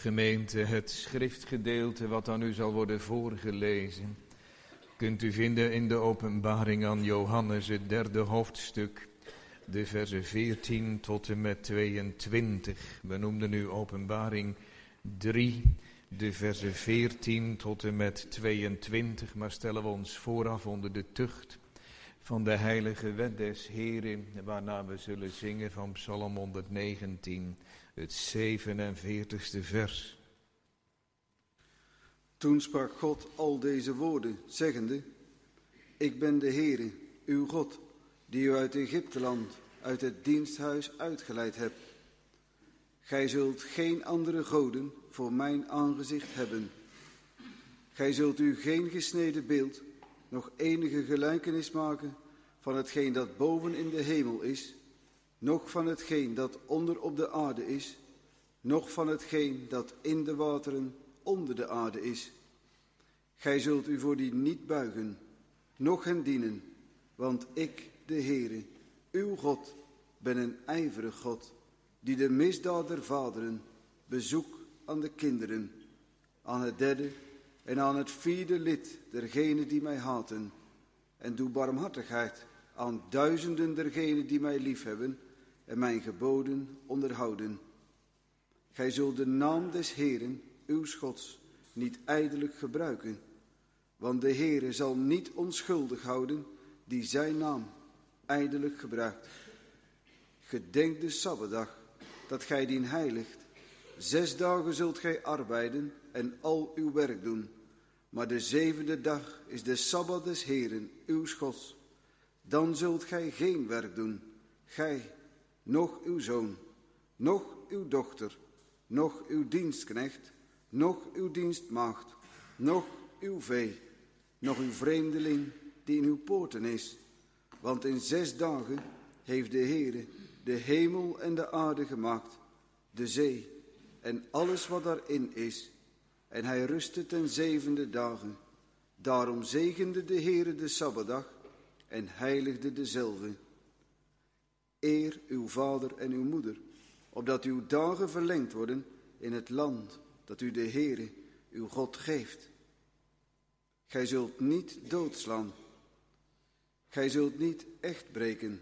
Gemeente, het schriftgedeelte wat aan u zal worden voorgelezen, kunt u vinden in de openbaring aan Johannes, het 3e hoofdstuk, de versen 14 tot en met 22. We noemden nu openbaring 3, de versen 14 tot en met 22, maar stellen we ons vooraf onder de tucht van de heilige wet des Heren, waarna we zullen zingen van Psalm 119, het 47ste vers. Toen sprak God al deze woorden, zeggende: Ik ben de Heere, uw God, die u uit Egypteland, uit het diensthuis uitgeleid hebt. Gij zult geen andere goden voor mijn aangezicht hebben. Gij zult u geen gesneden beeld, nog enige gelijkenis maken van hetgeen dat boven in de hemel is, noch van hetgeen dat onder op de aarde is, noch van hetgeen dat in de wateren onder de aarde is. Gij zult u voor die niet buigen, noch hen dienen, want ik, de Heere, uw God, ben een ijverig God, die de misdaad der vaderen bezoek aan de kinderen, aan het 3e en aan het 4e lid dergenen die mij haten, en doe barmhartigheid aan duizenden dergenen die mij liefhebben en mijn geboden onderhouden. Gij zult de naam des Heeren, uw Gods, niet ijdelijk gebruiken, want de Heere zal niet onschuldig houden die zijn naam ijdelijk gebruikt. Gedenk de Sabbatdag, dat gij dien heiligt. 6 dagen zult gij arbeiden en al uw werk doen, maar de 7e dag is de Sabbat des Heeren, uw Gods. Dan zult gij geen werk doen, gij, noch uw zoon, noch uw dochter, noch uw dienstknecht, noch uw dienstmaagd, noch uw vee, noch uw vreemdeling die in uw poorten is. Want in 6 dagen heeft de Heere de hemel en de aarde gemaakt, de zee en alles wat daarin is. En hij rustte ten 7e dagen. Daarom zegende de Heere de Sabbatdag en heiligde dezelve. Eer uw vader en uw moeder, opdat uw dagen verlengd worden in het land dat u de Heere, uw God, geeft. Gij zult niet doodslaan. Gij zult niet echt breken.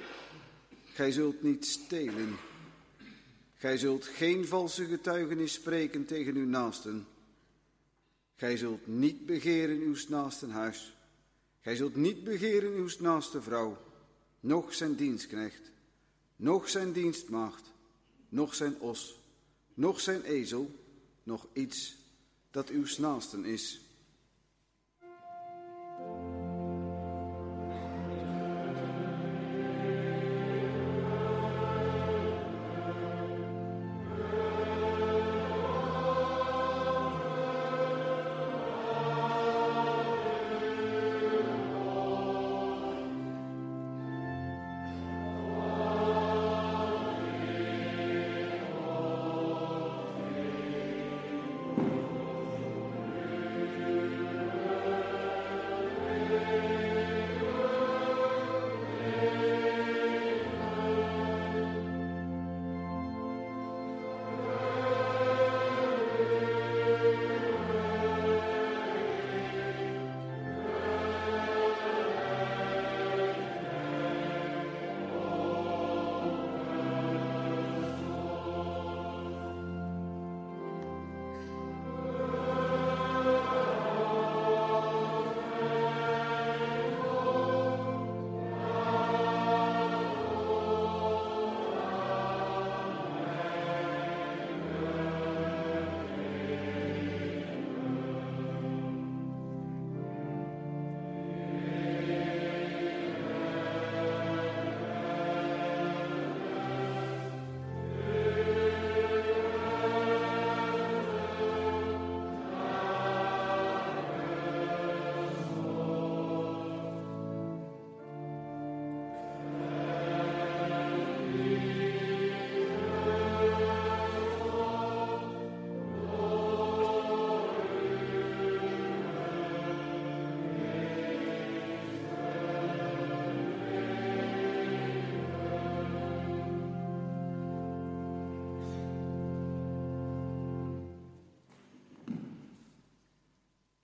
Gij zult niet stelen. Gij zult geen valse getuigenis spreken tegen uw naasten. Gij zult niet begeren uw naasten huis. Gij zult niet begeren uw naaste vrouw, noch zijn dienstknecht, noch zijn dienstmaagd, noch zijn os, noch zijn ezel, noch iets dat uw naasten is.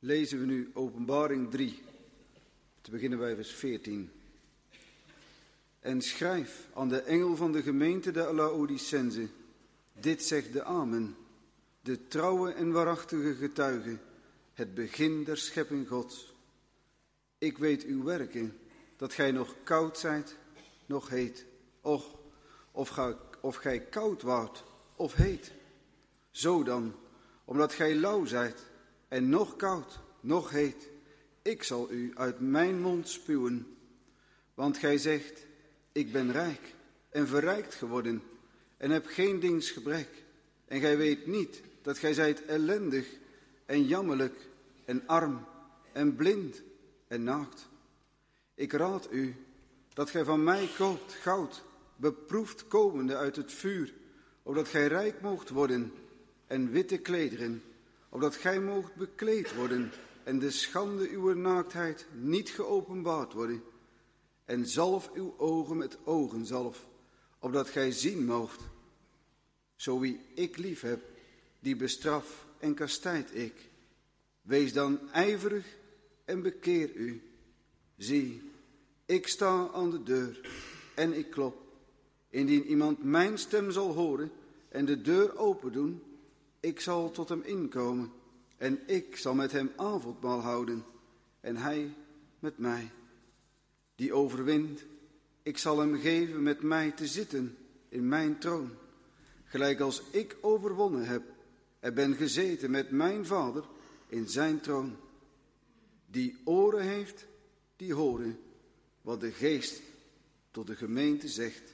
lezen we nu Openbaring 3, te beginnen bij vers 14. En schrijf aan de engel van de gemeente de Laodicense, dit zegt de Amen, de trouwe en waarachtige getuige, het begin der schepping Gods. Ik weet uw werken, dat gij nog koud zijt, nog heet. Och, of gij koud waart, of heet. Zo dan, omdat gij lauw zijt, en nog koud, nog heet, ik zal u uit mijn mond spuwen. Want gij zegt, ik ben rijk en verrijkt geworden, en heb geen dingsgebrek. En gij weet niet dat gij zijt ellendig en jammerlijk en arm en blind en naakt. Ik raad u dat gij van mij koopt goud, beproefd komende uit het vuur, opdat gij rijk moogt worden, en witte klederen, opdat gij moogt bekleed worden, en de schande uw naaktheid niet geopenbaard worden. En zalf uw ogen met ogenzalf, opdat gij zien moogt. Zo wie ik lief heb, die bestraf en kastijd ik. Wees dan ijverig en bekeer u. Zie, ik sta aan de deur en ik klop. Indien iemand mijn stem zal horen en de deur open doen, ik zal tot hem inkomen en ik zal met hem avondmaal houden en hij met mij. Die overwint, ik zal hem geven met mij te zitten in mijn troon, gelijk als ik overwonnen heb en ben gezeten met mijn Vader in zijn troon. Die oren heeft, die horen wat de Geest tot de gemeente zegt.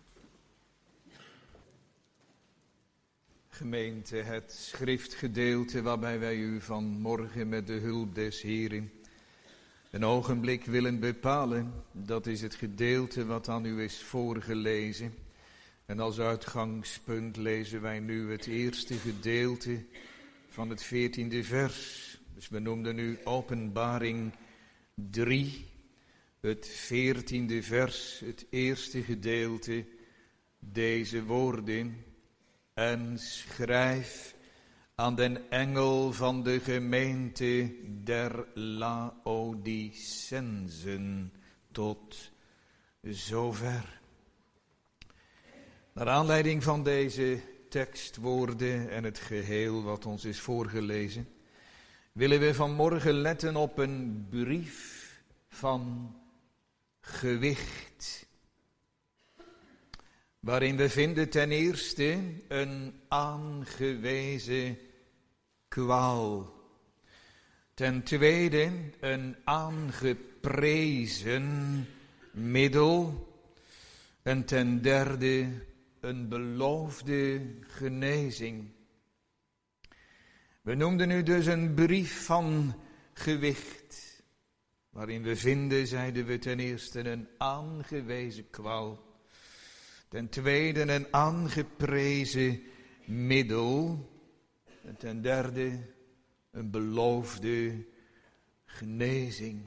Gemeente, het schriftgedeelte waarbij wij u vanmorgen met de hulp des Heren een ogenblik willen bepalen, dat is het gedeelte wat aan u is voorgelezen. En als uitgangspunt lezen wij nu het eerste gedeelte van het 14e vers. Dus we noemden nu Openbaring 3, het 14e vers, het eerste gedeelte, deze woorden. En schrijf aan den engel van de gemeente der Laodicensen tot zover. Naar aanleiding van deze tekstwoorden en het geheel wat ons is voorgelezen, willen we vanmorgen letten op een brief van gewicht, waarin we vinden ten eerste een aangewezen kwaal. Ten tweede een aangeprezen middel. En ten derde een beloofde genezing. We noemden nu dus een brief van gewicht, waarin we vinden, zeiden we, ten eerste een aangewezen kwaal. Ten tweede een aangeprezen middel. En ten derde een beloofde genezing.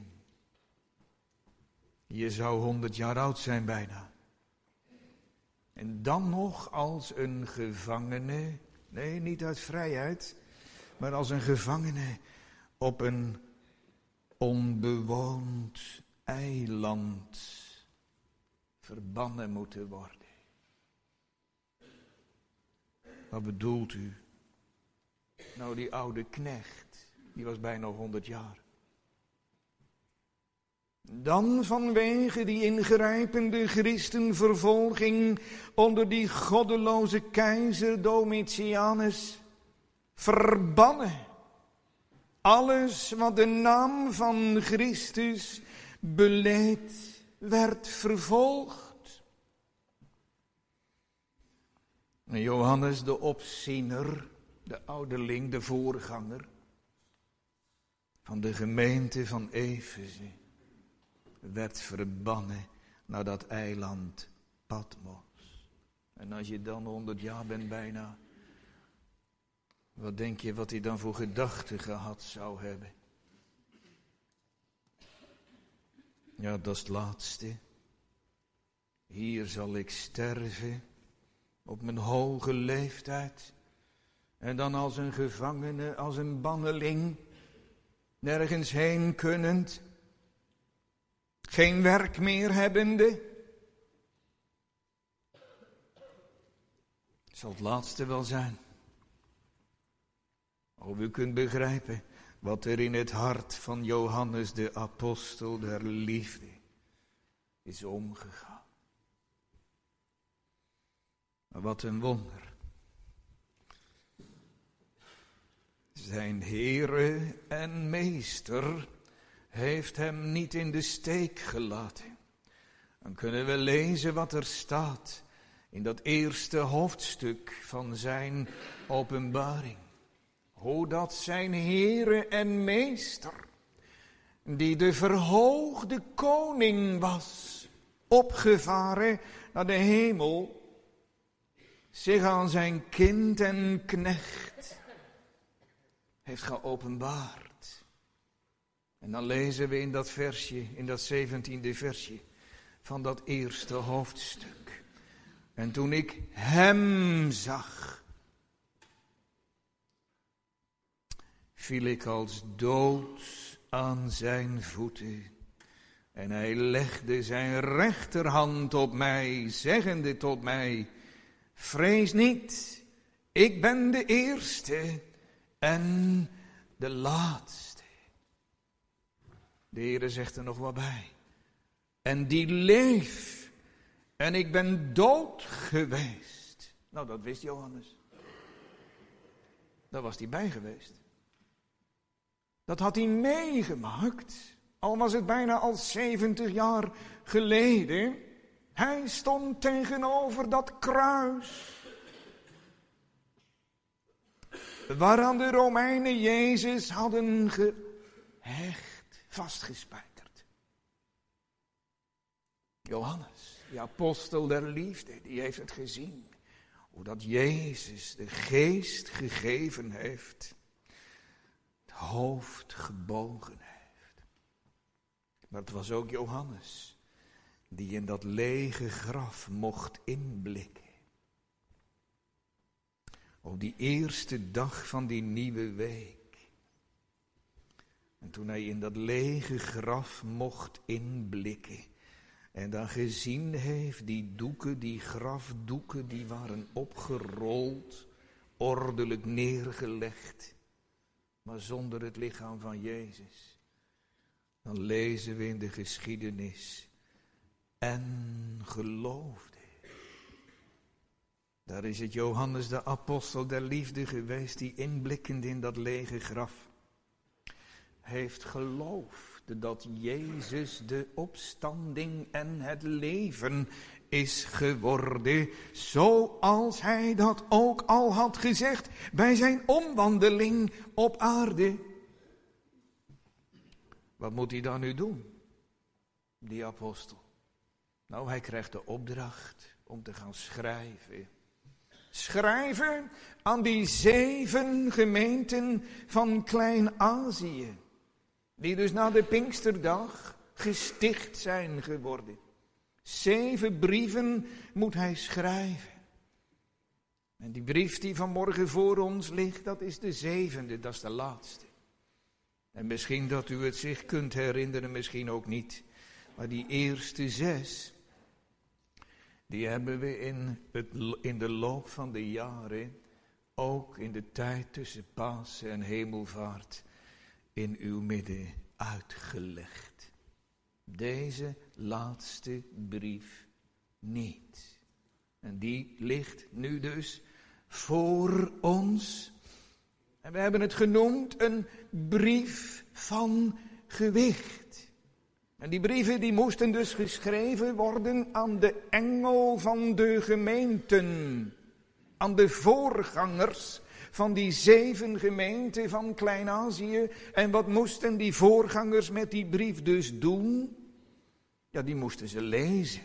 Je zou 100 jaar oud zijn bijna. En dan nog als een gevangene, nee, niet uit vrijheid, maar als een gevangene op een onbewoond eiland verbannen moeten worden. Wat bedoelt u? Nou, die oude knecht, die was bijna 100 jaar. Dan vanwege die ingrijpende christenvervolging onder die goddeloze keizer Domitianus verbannen. Alles wat de naam van Christus beleed, werd vervolgd. En Johannes de opziener, de ouderling, de voorganger van de gemeente van Efeze, werd verbannen naar dat eiland Patmos. En als je dan 100 jaar bent bijna, wat denk je wat hij dan voor gedachten gehad zou hebben? Ja, dat is het laatste. Hier zal ik sterven op mijn hoge leeftijd. En dan als een gevangene, als een banneling. nergens heen kunnend, geen werk meer hebbende. Zal het laatste wel zijn. Of u kunt begrijpen wat er in het hart van Johannes de apostel der liefde is omgegaan. Maar wat een wonder. Zijn Heere en Meester heeft hem niet in de steek gelaten. Dan kunnen we lezen wat er staat in dat eerste hoofdstuk van zijn openbaring. Hoe dat zijn Heere en Meester, die de verhoogde koning was, opgevaren naar de hemel, zich aan zijn kind en knecht heeft geopenbaard. En dan lezen we in dat versje, in dat 17e versje van dat eerste hoofdstuk. En toen ik hem zag, viel ik als dood aan zijn voeten. En hij legde zijn rechterhand op mij, zeggende tot mij: vrees niet, ik ben de eerste en de laatste. De Heere zegt er nog wat bij. En die leef. En ik ben dood geweest. Nou, dat wist Johannes. Daar was hij bij geweest. Dat had hij meegemaakt. Al was het bijna al 70 jaar geleden. Hij stond tegenover dat kruis. Waaraan de Romeinen Jezus hadden gehecht, vastgespijkerd. Johannes, die apostel der liefde, die heeft het gezien. Hoe dat Jezus de geest gegeven heeft. Het hoofd gebogen heeft. Maar het was ook Johannes die in dat lege graf mocht inblikken. Op die eerste dag van die nieuwe week. En toen hij in dat lege graf mocht inblikken. En dan gezien heeft, die doeken, die grafdoeken, die waren opgerold, ordelijk neergelegd. Maar zonder het lichaam van Jezus. Dan lezen we in de geschiedenis. En geloofde. Daar is het Johannes de apostel der liefde geweest, die inblikkend in dat lege graf heeft geloofd dat Jezus de opstanding en het leven is geworden, zoals hij dat ook al had gezegd bij zijn omwandeling op aarde. Wat moet hij dan nu doen, die apostel? Nou, hij krijgt de opdracht om te gaan schrijven. Schrijven aan die 7 gemeenten van Klein-Azië. Die dus na de Pinksterdag gesticht zijn geworden. 7 brieven moet hij schrijven. En die brief die vanmorgen voor ons ligt, dat is de 7e, dat is de laatste. En misschien dat u het zich kunt herinneren, misschien ook niet. Maar die eerste 6... die hebben we in de loop van de jaren, ook in de tijd tussen Pasen en Hemelvaart, in uw midden uitgelegd. Deze laatste brief niet. En die ligt nu dus voor ons. En we hebben het genoemd een brief van gewicht. En die brieven die moesten dus geschreven worden aan de engel van de gemeenten. Aan de voorgangers van die 7 gemeenten van Klein-Azië. En wat moesten die voorgangers met die brief dus doen? Ja, die moesten ze lezen.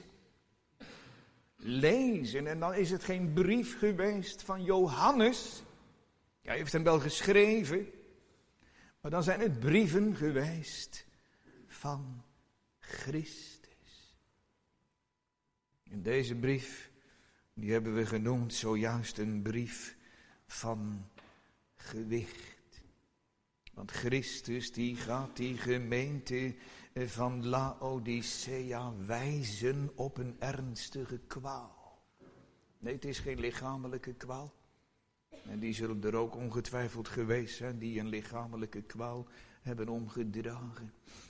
Lezen, en dan is het geen brief geweest van Johannes. Ja, hij heeft hem wel geschreven. Maar dan zijn het brieven geweest van Christus. In deze brief, die hebben we genoemd zojuist een brief van gewicht. Want Christus die gaat die gemeente van Laodicea wijzen op een ernstige kwaal. Nee, het is geen lichamelijke kwaal. En die zullen er ook ongetwijfeld geweest zijn die een lichamelijke kwaal hebben omgedragen.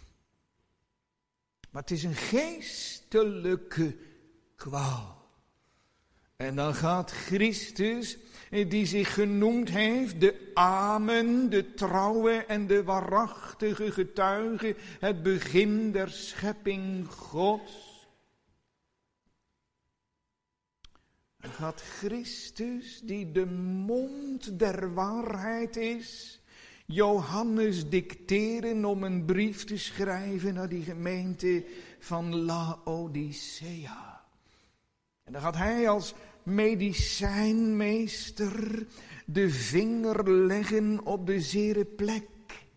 Maar het is een geestelijke kwaal. En dan gaat Christus, die zich genoemd heeft, de Amen, de trouwe en de waarachtige getuige, het begin der schepping Gods. Dan gaat Christus, die de mond der waarheid is, Johannes dicteren om een brief te schrijven naar die gemeente van Laodicea. En dan gaat hij als medicijnmeester de vinger leggen op de zere plek.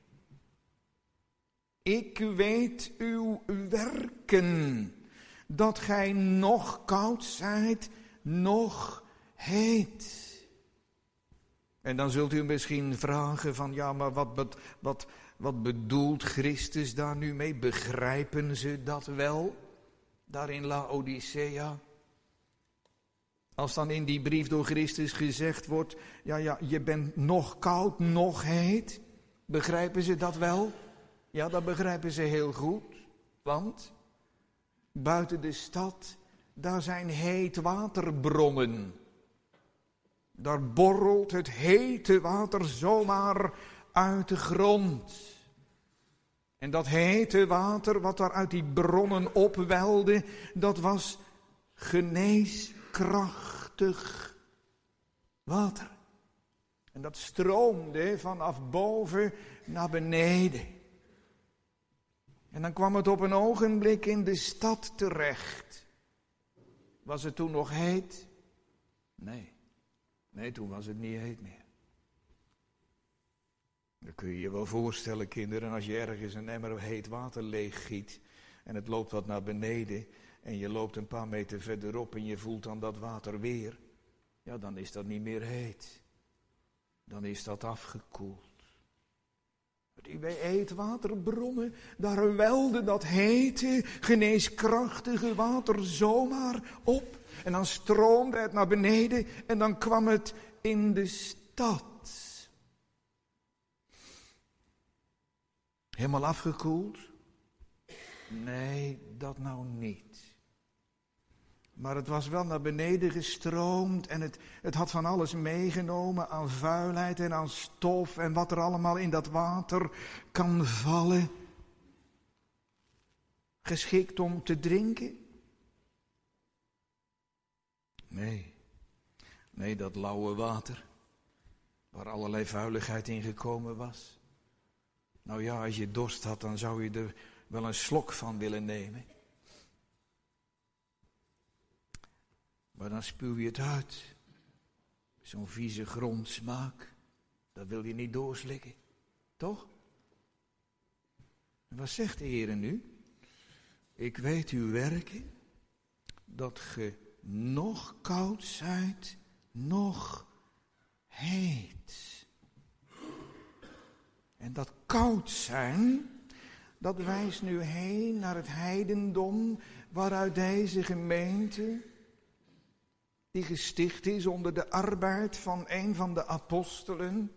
Ik weet uw werken, dat gij nog koud zijt, nog heet. En dan zult u misschien vragen van, ja, maar wat bedoelt Christus daar nu mee? Begrijpen ze dat wel, daar in Laodicea? Als dan in die brief door Christus gezegd wordt, ja, je bent nog koud, nog heet. Begrijpen ze dat wel? Ja, dat begrijpen ze heel goed. Want buiten de stad, daar zijn heet waterbronnen. Daar borrelt het hete water zomaar uit de grond. En dat hete water wat daar uit die bronnen opwelde, dat was geneeskrachtig water. En dat stroomde vanaf boven naar beneden. En dan kwam het op een ogenblik in de stad terecht. Was het toen nog heet? Nee, toen was het niet heet meer. Dat kun je je wel voorstellen, kinderen, als je ergens een emmer heet water leeggiet en het loopt wat naar beneden en je loopt een paar meter verderop en je voelt dan dat water weer, ja, dan is dat niet meer heet. Dan is dat afgekoeld. Die bij heetwaterbronnen, daar welde dat hete, geneeskrachtige water zomaar op. En dan stroomde het naar beneden en dan kwam het in de stad. Helemaal afgekoeld? Nee, dat nou niet. Maar het was wel naar beneden gestroomd en het had van alles meegenomen aan vuilheid en aan stof en wat er allemaal in dat water kan vallen. Geschikt om te drinken? Nee, dat lauwe water, waar allerlei vuiligheid in gekomen was. Nou ja, als je dorst had, dan zou je er wel een slok van willen nemen. Maar dan spuw je het uit. Zo'n vieze grondsmaak, dat wil je niet doorslikken. Toch? En wat zegt de Heer nu? Ik weet uw werken, dat ge nog koud zijt, nog heet. En dat koud zijn, dat wijst nu heen naar het heidendom, waaruit deze gemeente, die gesticht is onder de arbeid van een van de apostelen,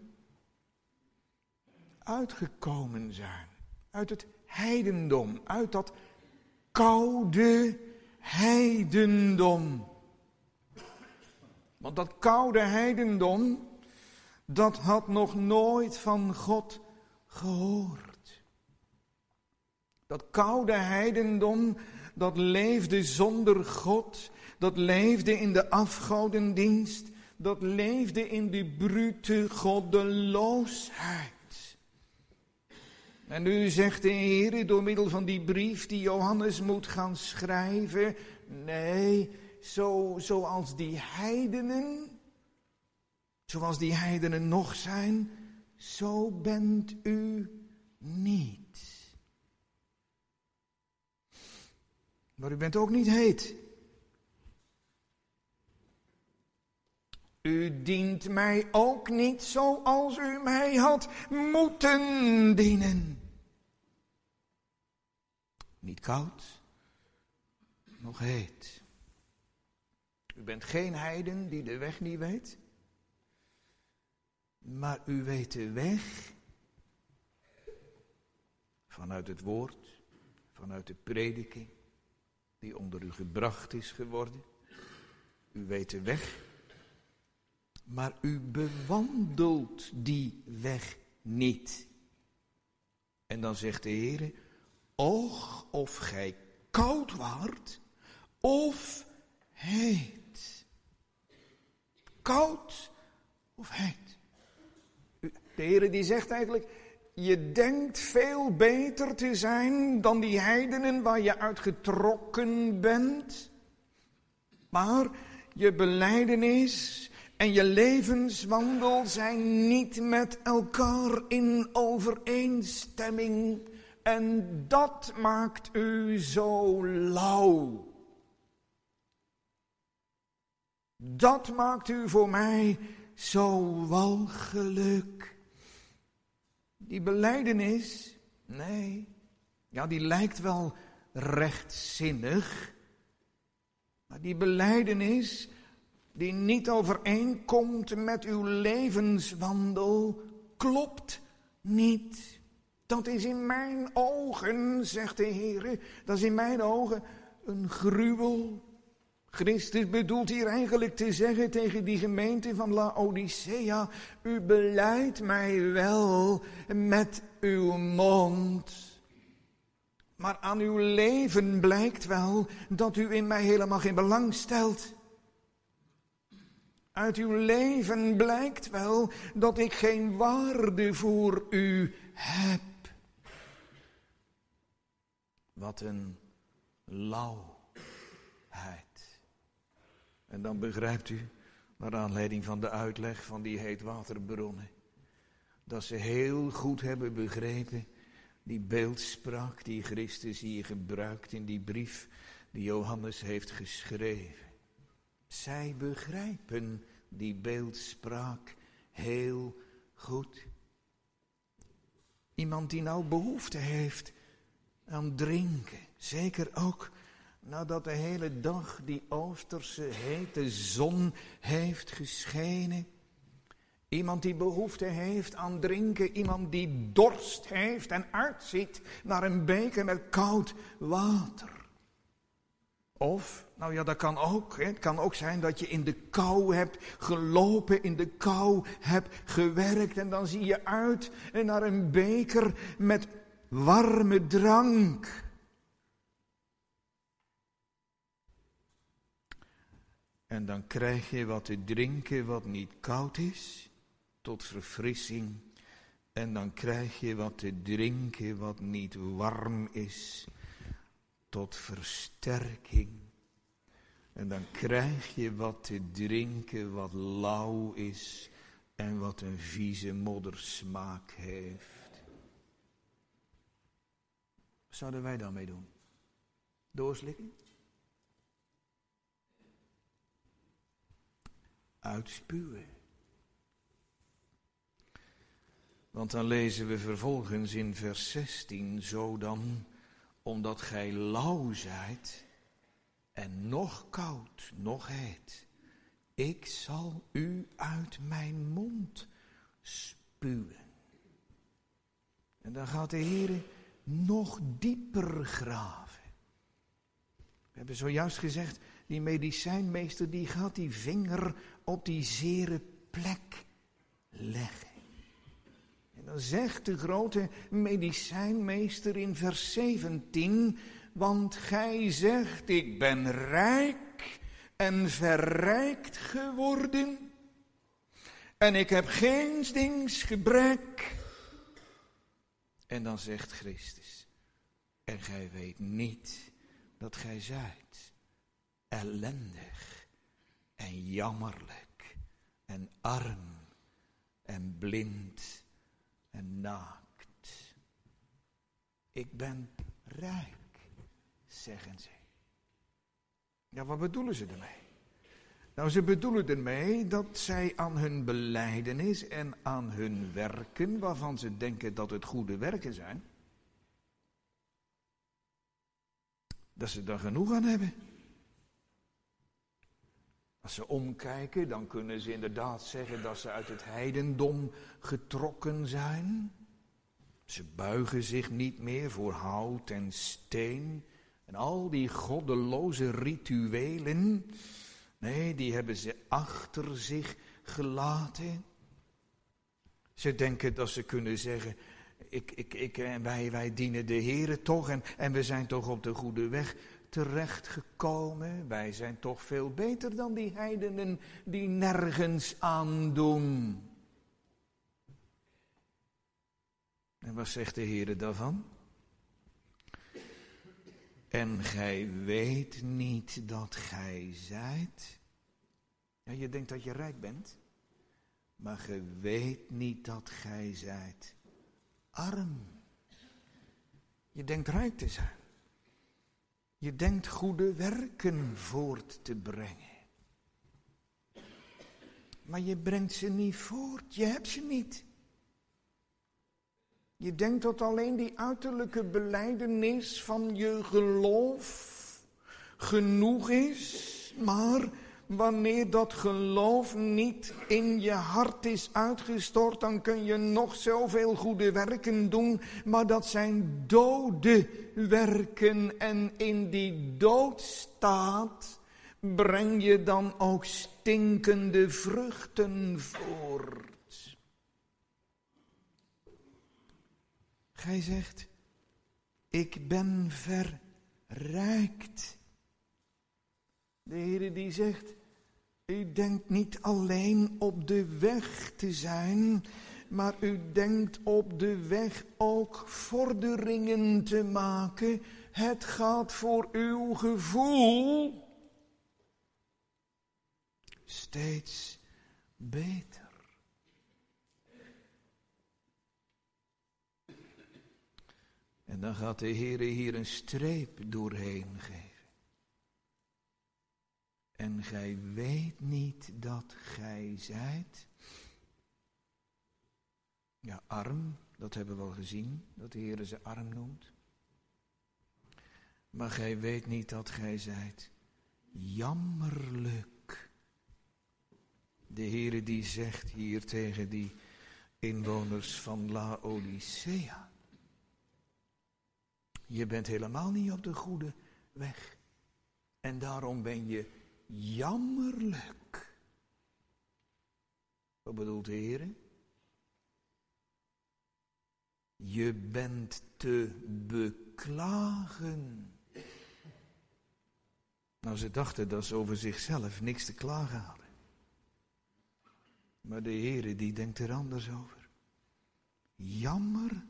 uitgekomen zijn. Uit het heidendom, uit dat koude heidendom. Want dat koude heidendom, dat had nog nooit van God gehoord. Dat koude heidendom, dat leefde zonder God, dat leefde in de afgodendienst, dat leefde in die brute goddeloosheid. En nu zegt de Heer door middel van die brief die Johannes moet gaan schrijven, nee, zoals die heidenen nog zijn, zo bent u niet. Maar u bent ook niet heet. U dient mij ook niet zoals u mij had moeten dienen. Niet koud, nog heet. U bent geen heiden die de weg niet weet. Maar u weet de weg vanuit het woord, vanuit de prediking die onder u gebracht is geworden. U weet de weg, maar u bewandelt die weg niet. En dan zegt de Heer, och, of gij koud waart of heet. Koud of heet. De Heer die zegt eigenlijk, je denkt veel beter te zijn dan die heidenen waar je uit getrokken bent. Maar je belijdenis en je levenswandel zijn niet met elkaar in overeenstemming. En dat maakt u zo lauw. Dat maakt u voor mij zo walgelijk. Die belijdenis, nee, ja, die lijkt wel rechtzinnig. Maar die belijdenis die niet overeenkomt met uw levenswandel, klopt niet. Dat is in mijn ogen, zegt de Heer, dat is in mijn ogen een gruwel. Christus bedoelt hier eigenlijk te zeggen tegen die gemeente van Laodicea, u belijdt mij wel met uw mond. Maar aan uw leven blijkt wel dat u in mij helemaal geen belang stelt. Uit uw leven blijkt wel dat ik geen waarde voor u heb. Wat een lauwheid. En dan begrijpt u, naar aanleiding van de uitleg van die heetwaterbronnen, dat ze heel goed hebben begrepen die beeldspraak die Christus hier gebruikt in die brief die Johannes heeft geschreven. Zij begrijpen die beeldspraak heel goed. Iemand die nou behoefte heeft aan drinken, zeker ook nadat de hele dag die oosterse hete zon heeft geschenen. Iemand die behoefte heeft aan drinken, iemand die dorst heeft en uitziet naar een beker met koud water. Of, nou ja, dat kan ook. Het kan ook zijn dat je in de kou hebt gelopen, in de kou hebt gewerkt en dan zie je uit naar een beker met warme drank. En dan krijg je wat te drinken wat niet koud is, tot verfrissing. En dan krijg je wat te drinken wat niet warm is, tot versterking. En dan krijg je wat te drinken wat lauw is en wat een vieze moddersmaak heeft. Wat zouden wij daarmee doen? Doorslikken? Uitspuwen. Want dan lezen we vervolgens in vers 16, zo dan, omdat gij lauw zijt en nog koud, nog heet, ik zal u uit mijn mond spuwen. En dan gaat de Heer nog dieper graven. We hebben zojuist gezegd, die medicijnmeester die gaat die vinger op die zere plek leggen. En dan zegt de grote medicijnmeester in vers 17, want gij zegt, ik ben rijk en verrijkt geworden en ik heb geen dings gebrek. En dan zegt Christus, en gij weet niet dat gij zijt ellendig en jammerlijk en arm en blind en naakt. Ik ben rijk, zeggen ze. Ja, wat bedoelen ze ermee? Nou, ze bedoelen ermee dat zij aan hun belijdenis en aan hun werken, waarvan ze denken dat het goede werken zijn, dat ze daar genoeg aan hebben. Als ze omkijken, dan kunnen ze inderdaad zeggen dat ze uit het heidendom getrokken zijn. Ze buigen zich niet meer voor hout en steen en al die goddeloze rituelen. Nee, die hebben ze achter zich gelaten. Ze denken dat ze kunnen zeggen, wij dienen de Heere toch en we zijn toch op de goede weg terechtgekomen. Wij zijn toch veel beter dan die heidenen die nergens aan doen. En wat zegt de Heere daarvan? En gij weet niet dat gij zijt. Ja, je denkt dat je rijk bent, maar gij weet niet dat gij zijt arm. Je denkt rijk te zijn. Je denkt goede werken voort te brengen. Maar je brengt ze niet voort, je hebt ze niet. Je denkt dat alleen die uiterlijke belijdenis van je geloof genoeg is, maar wanneer dat geloof niet in je hart is uitgestort, dan kun je nog zoveel goede werken doen, maar dat zijn dode werken en in die doodstaat breng je dan ook stinkende vruchten voort. Gij zegt, ik ben verrijkt. De Heere die zegt, u denkt niet alleen op de weg te zijn, maar u denkt op de weg ook vorderingen te maken. Het gaat voor uw gevoel steeds beter. En dan gaat de Heere hier een streep doorheen geven. En gij weet niet dat gij zijt. Ja, arm, dat hebben we al gezien, dat de Heere ze arm noemt. Maar gij weet niet dat gij zijt jammerlijk. De Heere die zegt hier tegen die inwoners van Laodicea. Je bent helemaal niet op de goede weg. En daarom ben je jammerlijk. Wat bedoelt de Heer? Je bent te beklagen. Nou, ze dachten dat ze over zichzelf niks te klagen hadden. Maar de Heer die denkt er anders over. Jammerlijk.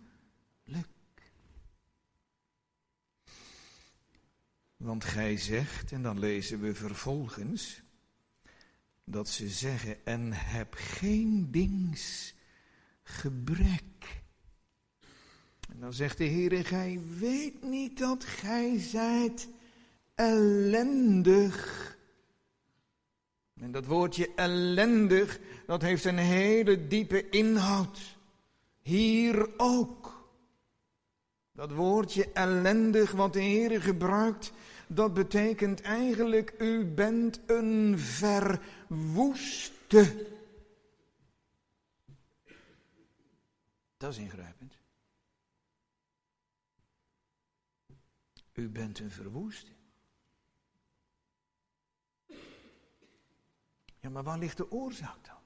Want gij zegt, en dan lezen we vervolgens, dat ze zeggen, en heb geen dings gebrek. En dan zegt de Heere, gij weet niet dat gij zijt ellendig. En dat woordje ellendig, dat heeft een hele diepe inhoud. Hier ook. Dat woordje ellendig wat de Heere gebruikt, dat betekent eigenlijk, u bent een verwoeste. Dat is ingrijpend. U bent een verwoeste. Ja, maar waar ligt de oorzaak dan?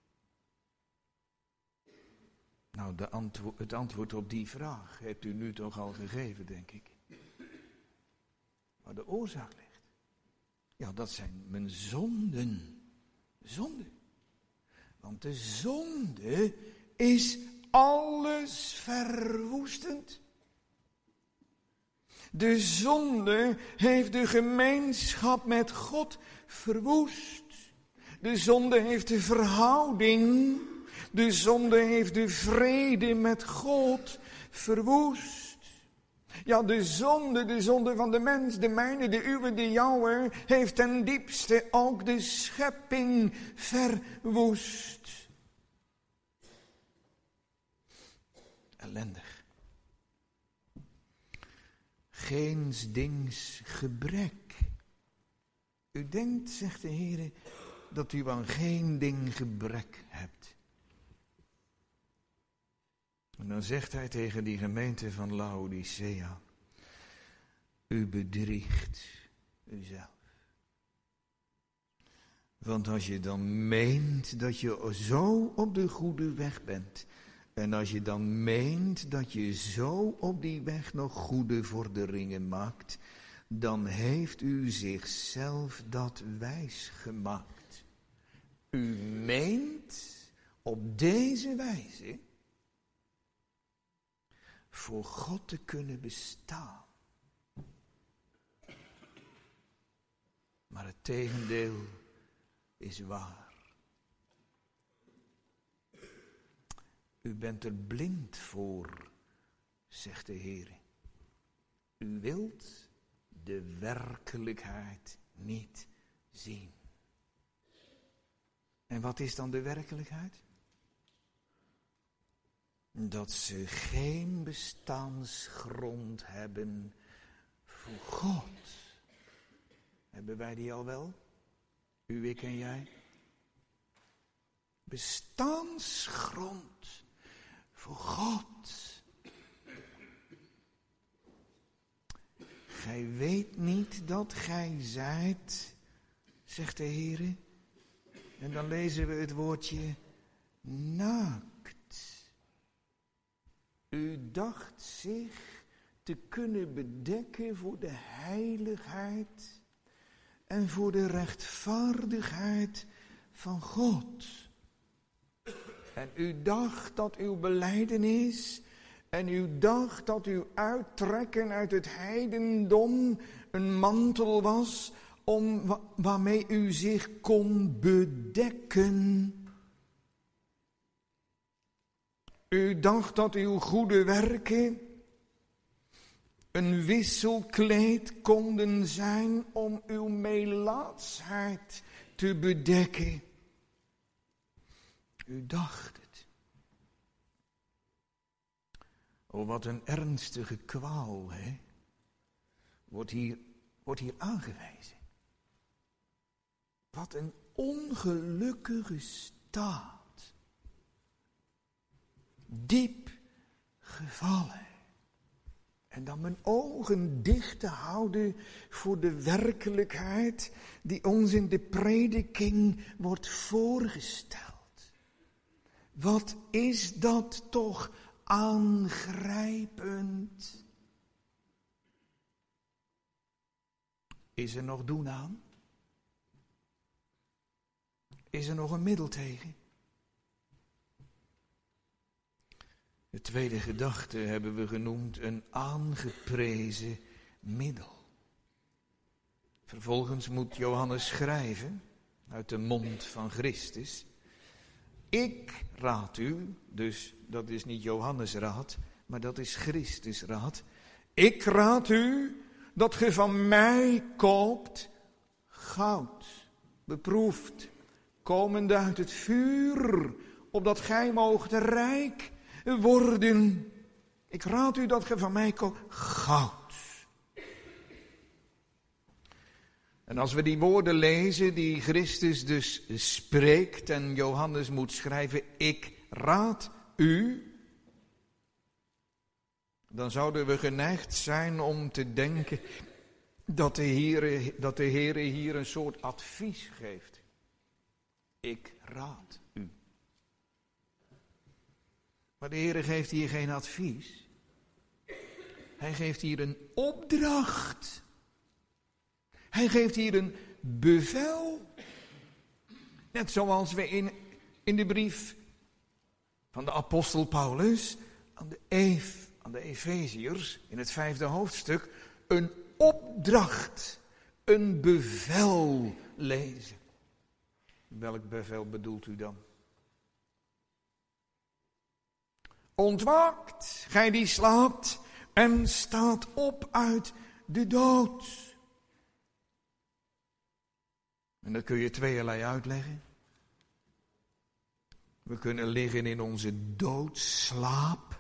Nou, het antwoord op die vraag hebt u nu toch al gegeven, denk ik. Waar de oorzaak ligt. Ja, dat zijn mijn zonden. Zonde. Want de zonde is alles verwoestend. De zonde heeft de gemeenschap met God verwoest. De zonde heeft de verhouding. De zonde heeft de vrede met God verwoest. Ja, de zonde van de mens, de mijne, de uwe, de jouwe, heeft ten diepste ook de schepping verwoest. Ellendig. Geensdings gebrek. U denkt, zegt de Heer, dat u aan geen ding gebrek hebt. En dan zegt hij tegen die gemeente van Laodicea: u bedriegt uzelf. Want als je dan meent dat je zo op de goede weg bent, en als je dan meent dat je zo op die weg nog goede vorderingen maakt, dan heeft u zichzelf dat wijs gemaakt. U meent op deze wijze voor God te kunnen bestaan. Maar het tegendeel is waar. U bent er blind voor, zegt de Heer. U wilt de werkelijkheid niet zien. En wat is dan de werkelijkheid? Dat ze geen bestaansgrond hebben voor God. Hebben wij die al wel? U, ik en jij? Bestaansgrond voor God. Gij weet niet dat gij zijt, zegt de Heer. En dan lezen we het woordje naakt. U dacht zich te kunnen bedekken voor de heiligheid en voor de rechtvaardigheid van God. En u dacht dat uw belijdenis en u dacht dat uw uittrekken uit het heidendom een mantel was waarmee u zich kon bedekken. U dacht dat uw goede werken een wisselkleed konden zijn om uw melaatsheid te bedekken. U dacht het. Oh, wat een ernstige kwaal, hè? Wordt hier aangewezen. Wat een ongelukkige staat. Diep gevallen. En dan mijn ogen dicht te houden voor de werkelijkheid die ons in de prediking wordt voorgesteld. Wat is dat toch aangrijpend? Is er nog doen aan? Is er nog een middel tegen? De tweede gedachte hebben we genoemd een aangeprezen middel. Vervolgens moet Johannes schrijven uit de mond van Christus: ik raad u, dus dat is niet Johannes raad, maar dat is Christus raad. Ik raad u dat ge van mij koopt goud, beproefd, komende uit het vuur, opdat gij moogt rijk worden. Ik raad u dat ge van mij koopt goud. En als we die woorden lezen die Christus dus spreekt en Johannes moet schrijven, ik raad u, dan zouden we geneigd zijn om te denken dat de Heere hier een soort advies geeft. Ik raad u. Maar de Heere geeft hier geen advies. Hij geeft hier een opdracht. Hij geeft hier een bevel. Net zoals we in de brief van de apostel Paulus aan de Efeziërs in het 5e hoofdstuk een opdracht, een bevel lezen. Welk bevel bedoelt u dan? Ontwaakt, gij die slaapt, en staat op uit de dood. En dat kun je tweeërlei uitleggen. We kunnen liggen in onze doodslaap,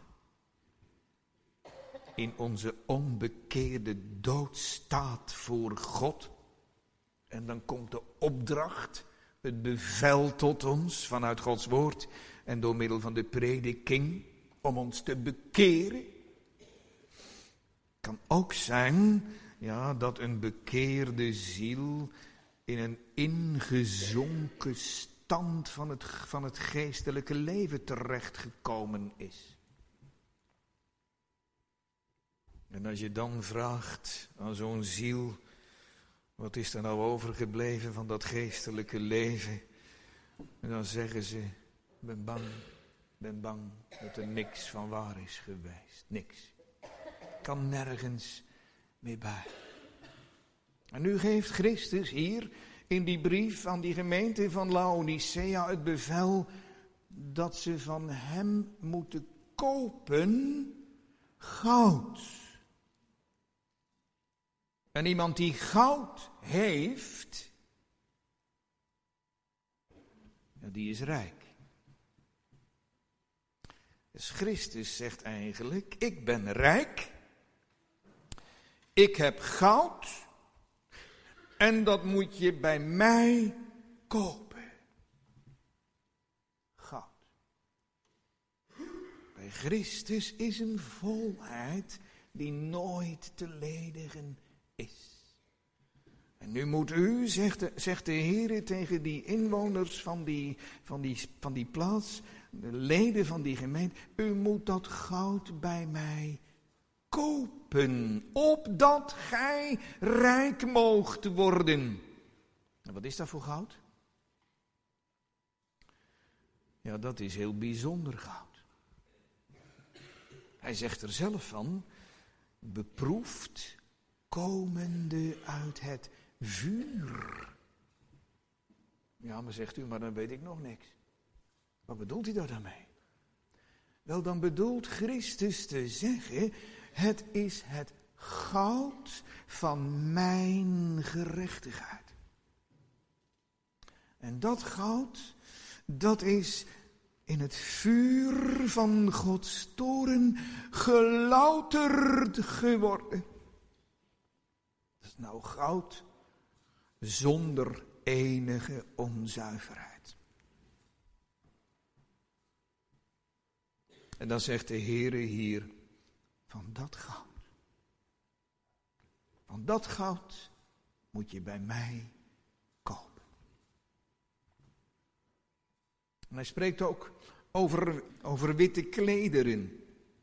in onze onbekeerde doodstaat voor God. En dan komt de opdracht, het bevel tot ons vanuit Gods woord en door middel van de prediking om ons te bekeren. Het kan ook zijn, dat een bekeerde ziel in een ingezonken stand van het geestelijke leven terechtgekomen is. En als je dan vraagt aan zo'n ziel, wat is er nou overgebleven van dat geestelijke leven? En dan zeggen ze, ben bang dat er niks van waar is geweest. Niks. Kan nergens meer bij. En nu geeft Christus hier in die brief aan die gemeente van Laodicea het bevel dat ze van hem moeten kopen goud. En iemand die goud heeft, die is rijk. Dus Christus zegt eigenlijk, ik ben rijk, ik heb goud en dat moet je bij mij kopen. Goud. Bij Christus is een volheid die nooit te ledigen is. En nu moet u, zegt de Heer tegen die inwoners van die plaats, de leden van die gemeente, u moet dat goud bij mij kopen, opdat gij rijk moogt worden. En wat is dat voor goud? Ja, dat is heel bijzonder goud. Hij zegt er zelf van, beproefd, komende uit het vuur. Ja, maar zegt u, maar dan weet ik nog niks. Wat bedoelt hij daar dan mee? Wel, dan bedoelt Christus te zeggen, het is het goud van mijn gerechtigheid. En dat goud, dat is in het vuur van Gods toorn gelouterd geworden. Dat is nou goud zonder enige onzuiverheid. En dan zegt de Heere hier, van dat goud moet je bij mij kopen. En hij spreekt ook over witte klederen.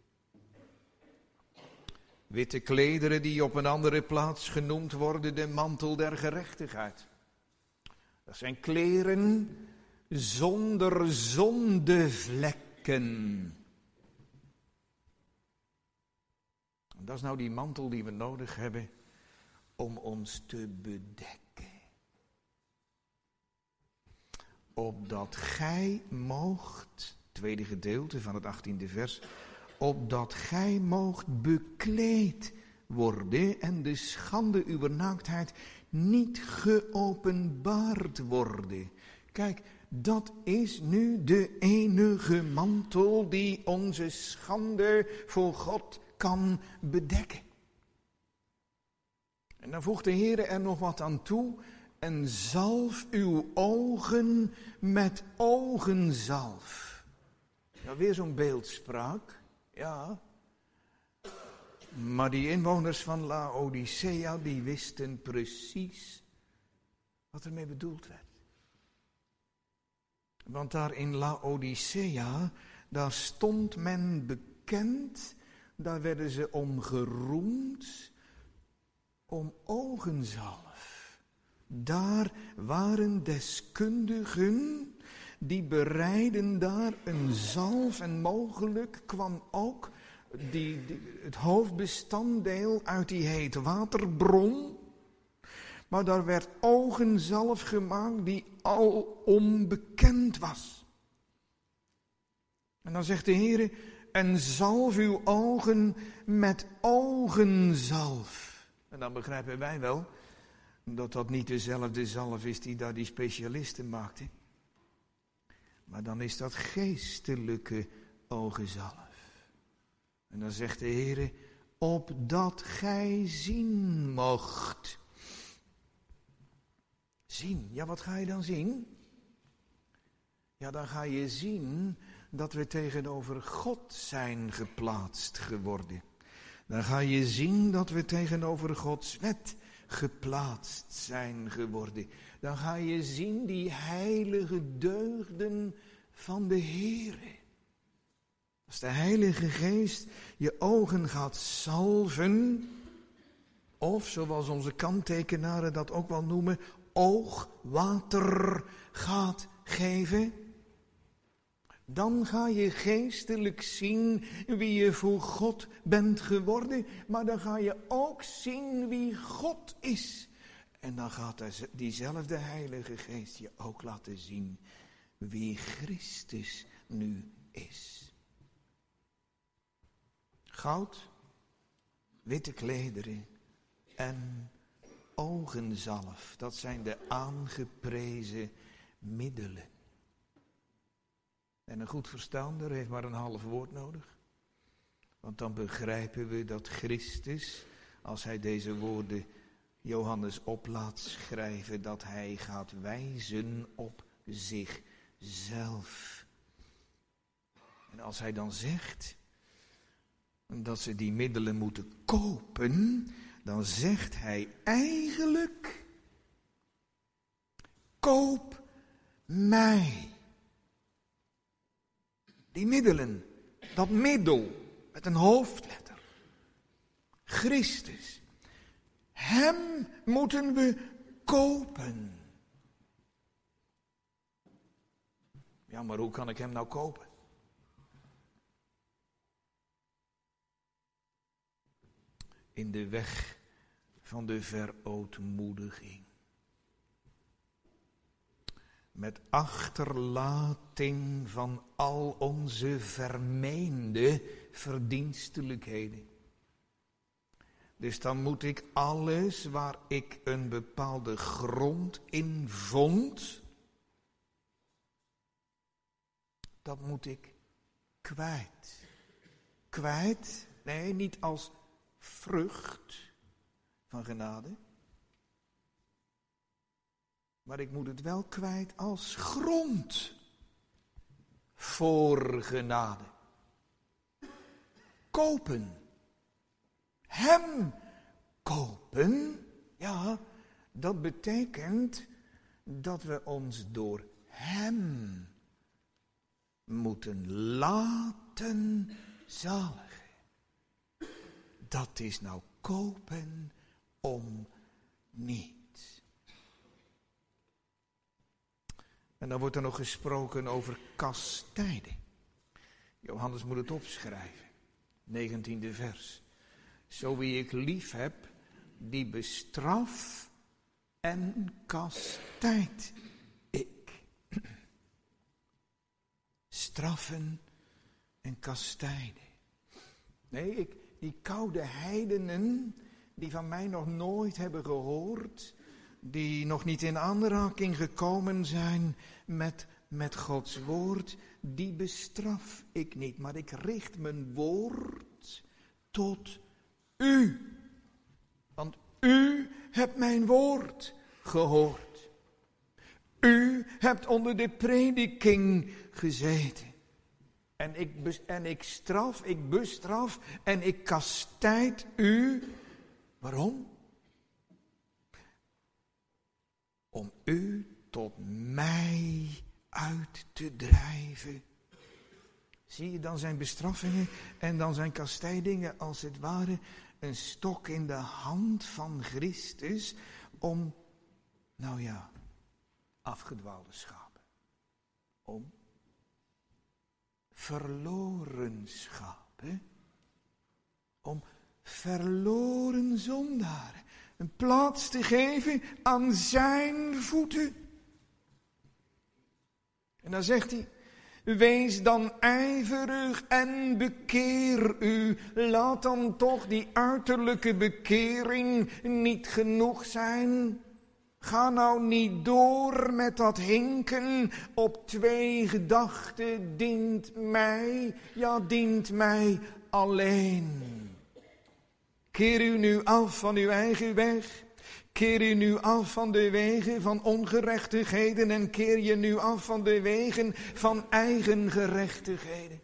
Witte klederen die op een andere plaats genoemd worden de mantel der gerechtigheid. Dat zijn kleren zonder zondevlekken. En dat is nou die mantel die we nodig hebben om ons te bedekken. Opdat gij moogt, tweede gedeelte van het 18e vers, opdat gij moogt bekleed worden en de schande uwer naaktheid niet geopenbaard worden. Kijk, dat is nu de enige mantel die onze schande voor God kan bedekken. En dan voegt de Heer er nog wat aan toe. En zalf uw ogen met ogenzalf. Nou, weer zo'n beeldspraak. Ja. Maar die inwoners van Laodicea, die wisten precies wat ermee bedoeld werd. Want daar in Laodicea, daar stond men bekend, daar werden ze om geroemd, om ogenzalf. Daar waren deskundigen, die bereiden daar een zalf en mogelijk kwam ook het hoofdbestanddeel uit die hete waterbron. Maar daar werd ogenzalf gemaakt die al onbekend was. En dan zegt de Heer, en zalf uw ogen met ogenzalf. En dan begrijpen wij wel dat dat niet dezelfde zalf is die daar die specialisten maakten. Maar dan is dat geestelijke ogenzalf. En dan zegt de Heer, opdat gij zien mocht. Zien, ja, wat ga je dan zien? Ja, dan ga je zien dat we tegenover God zijn geplaatst geworden. Dan ga je zien dat we tegenover Gods wet geplaatst zijn geworden. Dan ga je zien die heilige deugden van de Heere. Als de Heilige Geest je ogen gaat salven, of zoals onze kanttekenaren dat ook wel noemen, oogwater gaat geven, dan ga je geestelijk zien wie je voor God bent geworden, maar dan ga je ook zien wie God is. En dan gaat diezelfde Heilige Geest je ook laten zien wie Christus nu is. Goud, witte klederen en ogenzalf, dat zijn de aangeprezen middelen. En een goed verstaander heeft maar een half woord nodig. Want dan begrijpen we dat Christus, als hij deze woorden Johannes op laat schrijven, dat hij gaat wijzen op zichzelf. En als hij dan zegt dat ze die middelen moeten kopen, dan zegt hij eigenlijk, koop mij. Die middelen, dat middel met een hoofdletter, Christus, hem moeten we kopen. Ja, maar hoe kan ik hem nou kopen? In de weg van de verootmoediging. Met achterlating van al onze vermeende verdienstelijkheden. Dus dan moet ik alles waar ik een bepaalde grond in vond, dat moet ik kwijt. Kwijt, nee, niet als vrucht van genade. Maar ik moet het wel kwijt als grond voor genade. Kopen. Hem kopen. Ja, dat betekent dat we ons door hem moeten laten zaligen. Dat is nou kopen om niet. En dan wordt er nog gesproken over kastijden. Johannes moet het opschrijven. 19e vers. Zo wie ik lief heb, die bestraf en kastijd ik. Straffen en kastijden. Nee, die koude heidenen die van mij nog nooit hebben gehoord, die nog niet in aanraking gekomen zijn met Gods woord, die bestraf ik niet. Maar ik richt mijn woord tot u. Want u hebt mijn woord gehoord. U hebt onder de prediking gezeten. En ik straf, ik bestraf en ik kastijd u. Waarom? Om u tot mij uit te drijven. Zie je dan zijn bestraffingen en dan zijn kastijdingen als het ware een stok in de hand van Christus om, nou ja, afgedwaalde schapen. Om verloren schapen. Om verloren zondaren een plaats te geven aan zijn voeten. En dan zegt hij, Wees dan ijverig en bekeer u. Laat dan toch die uiterlijke bekering niet genoeg zijn. Ga nou niet door met dat hinken op twee gedachten. Dient mij, ja dient mij alleen. Keer u nu af van uw eigen weg. Keer u nu af van de wegen van ongerechtigheden en keer je nu af van de wegen van eigen gerechtigheden.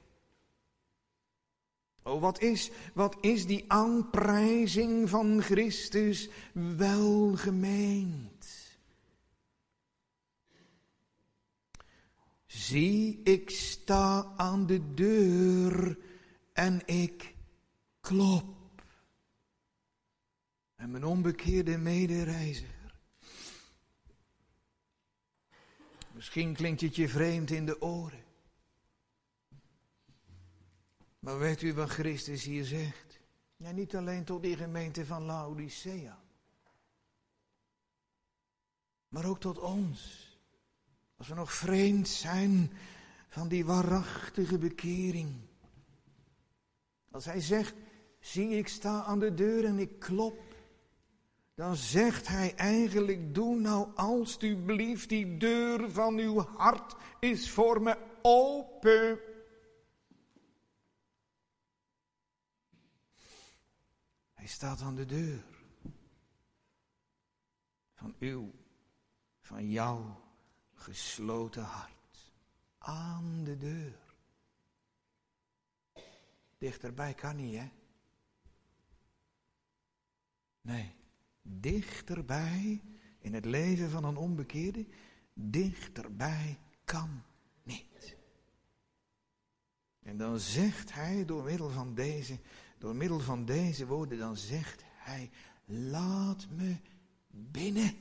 Oh, wat is die aanprijzing van Christus welgemeend. Zie, ik sta aan de deur en ik klop. En mijn onbekeerde medereiziger. Misschien klinkt het je vreemd in de oren. Maar weet u wat Christus hier zegt? Ja, niet alleen tot die gemeente van Laodicea. Maar ook tot ons. Als we nog vreemd zijn van die waarachtige bekering. Als hij zegt, zie ik sta aan de deur en ik klop. Dan zegt hij eigenlijk, doe nou alstublieft, die deur van uw hart is voor me open. Hij staat aan de deur. Van jouw gesloten hart. Aan de deur. Dichterbij kan niet, hè? Nee. Dichterbij in het leven van een onbekeerde, dichterbij kan niet. En dan zegt hij door middel van deze woorden, dan zegt hij, laat me binnen.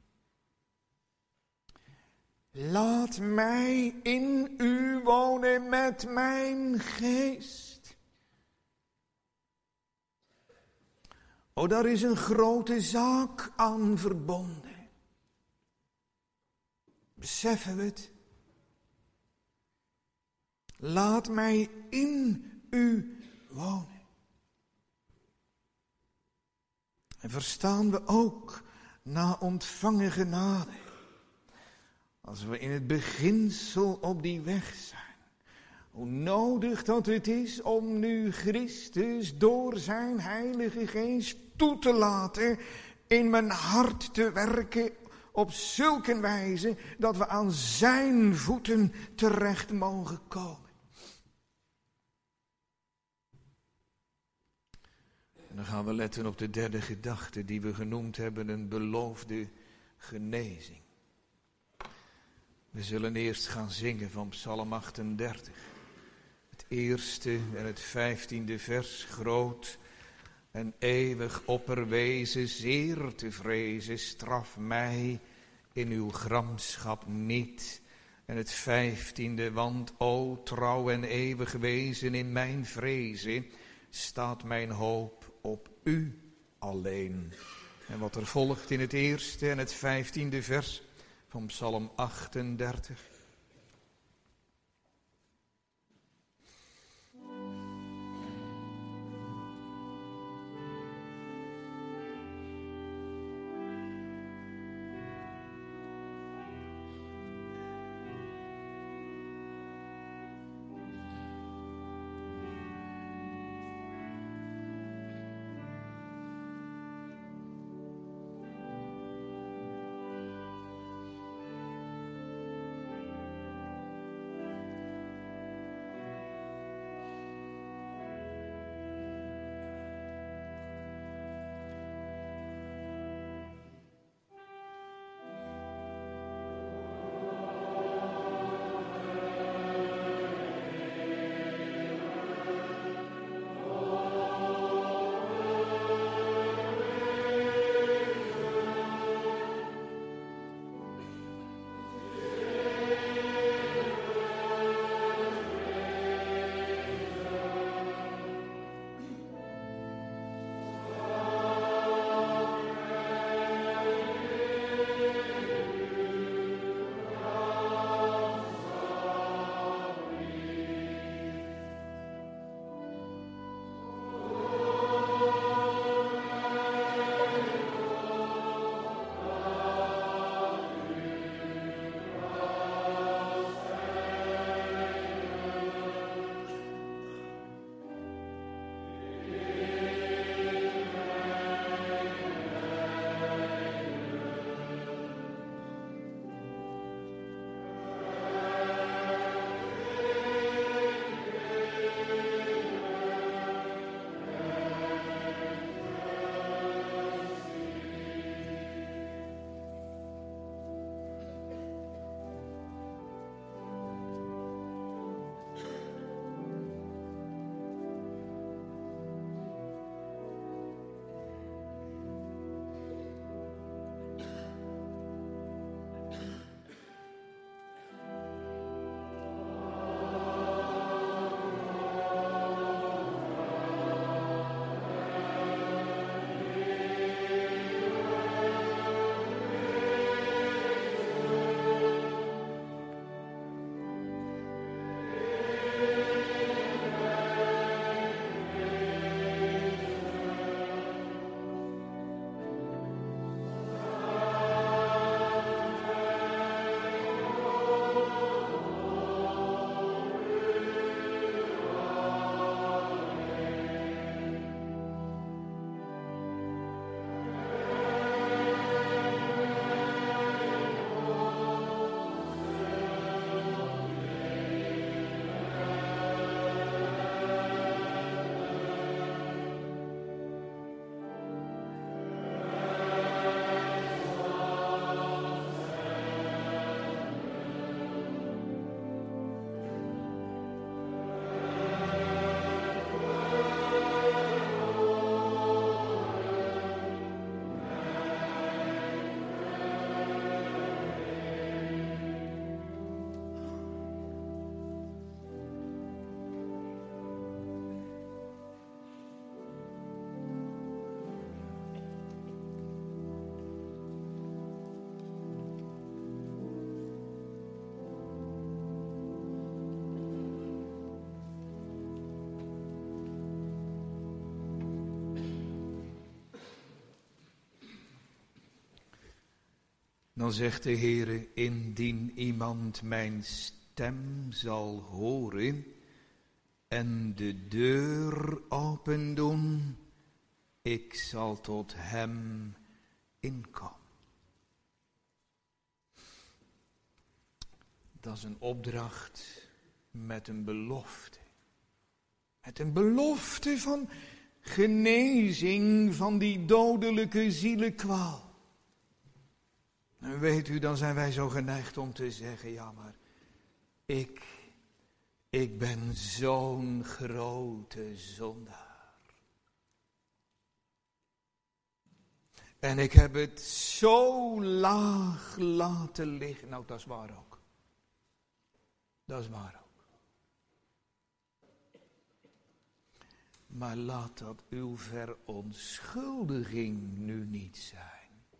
Laat mij in u wonen met mijn geest. Oh, daar is een grote zaak aan verbonden. Beseffen we het? Laat mij in u wonen. En verstaan we ook na ontvangen genade. Als we in het beginsel op die weg zijn. Hoe nodig dat het is om nu Christus door zijn Heilige Geest toe te laten in mijn hart te werken op zulke wijze dat we aan zijn voeten terecht mogen komen. En dan gaan we letten op de derde gedachte die we genoemd hebben, een beloofde genezing. We zullen eerst gaan zingen van Psalm 38. Het eerste en het 15e vers, groot en eeuwig opperwezen, zeer te vrezen, straf mij in uw gramschap niet. En het 15e, want o trouw en eeuwig wezen in mijn vrezen, staat mijn hoop op u alleen. En wat er volgt in het eerste en het 15e vers van Psalm 38. Dan zegt de Heere, indien iemand mijn stem zal horen en de deur open doen, ik zal tot hem inkomen. Dat is een opdracht met een belofte. Met een belofte van genezing van die dodelijke zielenkwaal. En weet u, dan zijn wij zo geneigd om te zeggen, ja maar ik ben zo'n grote zondaar. En ik heb het zo laag laten liggen. Nou, dat is waar ook. Dat is waar ook. Maar laat dat uw verontschuldiging nu niet zijn.